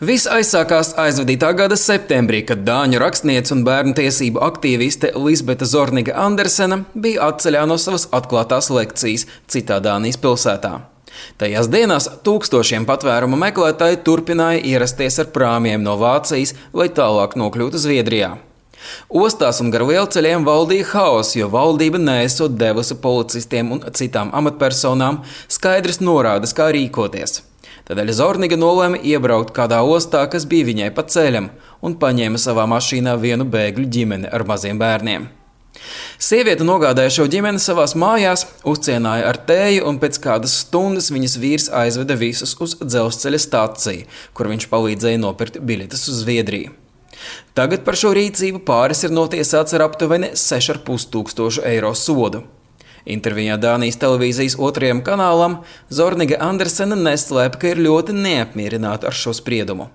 Viss aizsākās aizvadītā gada septembrī, kad dāņu rakstniece un bērnu tiesību aktīviste Lisbeta Zorniga Andersena bija atceļā no savas atklātās lekcijas citā Dānijas pilsētā. Tajās dienās tūkstošiem patvērumu meklētāji turpināja ierasties ar prāmjiem no Vācijas, lai tālāk nokļūtu Zviedrijā. Ostās un gar lielceļiem valdīja haoss, jo valdība neesot devusi policistiem un citām amatpersonām skaidras norādes, kā rīkoties. Tādēļ Zorniga nolēma iebraukt kādā ostā, kas bija viņai pa ceļam, un paņēma savā mašīnā vienu bēgļu ģimeni ar maziem bērniem. Sieviete nogādāja šo ģimeni savās mājās, uzcienāja ar tēju, un pēc kādas stundas viņas vīrs aizveda visus uz dzelzceļa staciju, kur viņš palīdzēja nopirkt biļetes uz Zviedriju. Tagad par šo rīcību pāris ir notiesāts ar aptuveni 6,5 eiro sodu. Intervijā Dānijas televīzijas 2. kanālam Zorniga Andersena neslēpj, ka ir ļoti neapmierināta ar šo spriedumu.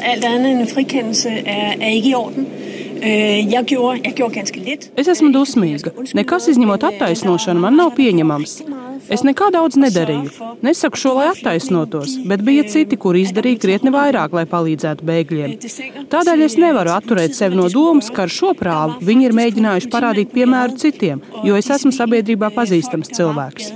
Es esmu dusmīga. Nekas izņemot attaisnošanu man nav pieņemams. Es nekā daudz nedarīju. Nesaku šo, lai attaisnotos, bet bija citi, kuri izdarīja krietni vairāk, lai palīdzētu bēgļiem. Tādēļ es nevaru atturēt sevi no domas, ka ar šo prāvu viņi ir mēģinājuši parādīt piemēru citiem, jo es esmu sabiedrībā pazīstams cilvēks.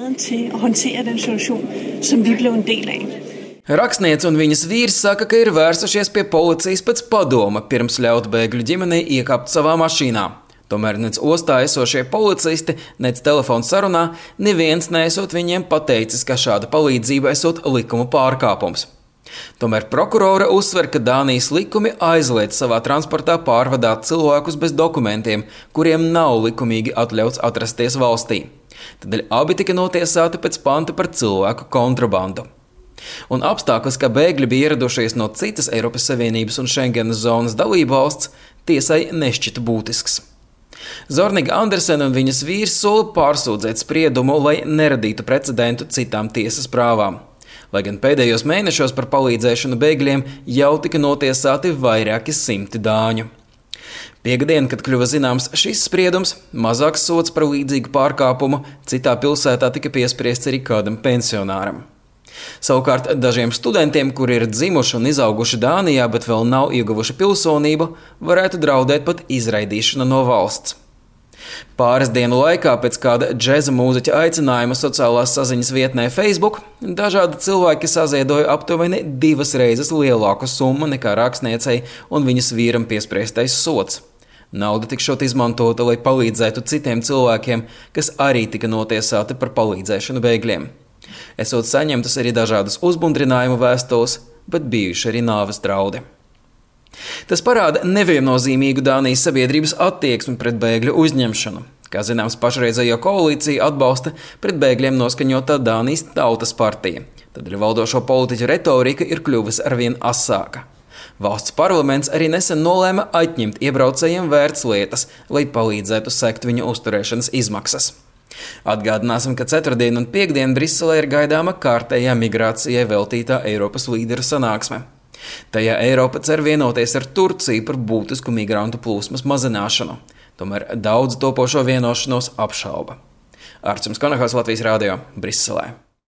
Rakstniece un viņas vīrs saka, ka ir vērsušies pie policijas pēc padoma, pirms ļaut bēgļu ģimenei iekāpt savā mašīnā. Tomēr nec ostā esošie policisti, nec telefona sarunā neviens neesot viņiem pateicis, ka šāda palīdzība esot likuma pārkāpums. Tomēr prokurore uzsver, ka Dānijas likumi aizliedz savā transportā pārvadāt cilvēkus bez dokumentiem, kuriem nav likumīgi atļauts atrasties valstī. Tādēļ abi tika notiesāti pēc panta par cilvēku kontrabandu. Un apstākļus, ka bēgļi bija ieradušies no citas Eiropas Savienības un Schengenas zonas dalību valsts, tiesai nešķita būtisks. Zorniga Andersena un viņas vīrs sola pārsūdzēt spriedumu, lai neradītu precedentu citām tiesas prāvām. Lai gan pēdējos mēnešos par palīdzēšanu bēgļiem jau tika notiesāti vairāki simti dāņu. Piektdien, kad kļuva zināms šis spriedums, mazāks sods par līdzīgu pārkāpumu citā pilsētā tika piespriests arī kādam pensionāram. Savukārt dažiem studentiem, kuri ir dzimuši un izauguši Dānijā, bet vēl nav ieguvuši pilsonību, varētu draudēt pat izraidīšana no valsts. Pāris dienu laikā pēc kāda džeza mūziķa aicinājuma sociālās saziņas vietnē Facebook dažādi cilvēki saziedoja aptuveni 2 reizes lielāku summu nekā rakstniecei un viņas vīram piespriestais sods. Nauda tikšot izmantota, lai palīdzētu citiem cilvēkiem, kas arī tika notiesāti par palīdzēšanu bēgļiem. Esot saņemtas arī dažādas uzmundrinājumu vēstules, bet bijuši arī nāves draudi. Tas parāda neviennozīmīgu Dānijas sabiedrības attieksmi pret bēgļu uzņemšanu. Kā zināms, pašreizējo koalīciju atbalsta pret bēgļiem noskaņotā Dānijas Tautas partija. Tādēļ valdošo politiķu retorika ir kļuvusi arvien asāka. Valsts parlaments arī nesen nolēma atņemt iebraucējiem vērtslietas, lai palīdzētu sekt viņu uzturēšanas izmaksas. Atgādināsim, ka ceturtdien un piektdien Briselē ir gaidāma kārtējā migrācijai veltītā Eiropas līderu sanāksme. Tajā Eiropa cer vienoties ar Turciju par būtisku migrantu plūsmas mazināšanu. Tomēr daudz topošo vienošanos apšauba. Arčuns Konahals, Latvijas Rādio, Briselē.